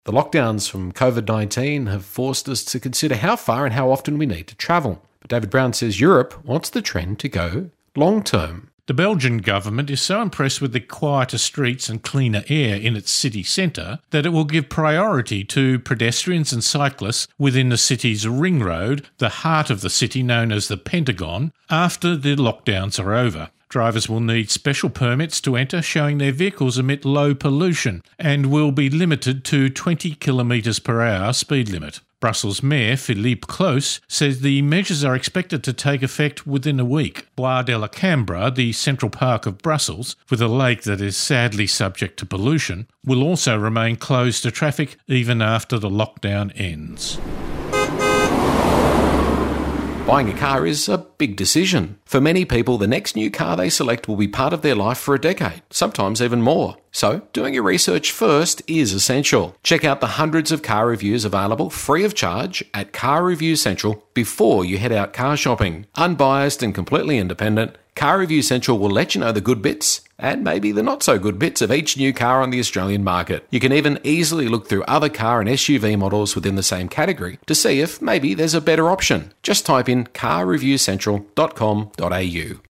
The lockdowns from COVID-19 have forced us to consider how far and how often we need to travel. But David Brown says Europe wants the trend to go long-term. The Belgian government is so impressed with the quieter streets and cleaner air in its city centre that it will give priority to pedestrians and cyclists within the city's ring road, the heart of the city known as the Pentagon, after the lockdowns are over. Drivers will need special permits to enter showing their vehicles emit low pollution and will be limited to 20 km per hour speed limit. Brussels Mayor Philippe Close says the measures are expected to take effect within a week. Bois de la Cambre, the central park of Brussels, with a lake that is sadly subject to pollution, will also remain closed to traffic even after the lockdown ends. Buying a car is a big decision. For many people, the next new car they select will be part of their life for a decade, sometimes even more. So, doing your research first is essential. Check out the hundreds of car reviews available free of charge at Car Review Central before you head out car shopping. Unbiased and completely independent, Car Review Central will let you know the good bits and maybe the not so good bits of each new car on the Australian market. You can even easily look through other car and SUV models within the same category to see if maybe there's a better option. Just type in carreviewcentral.com.au.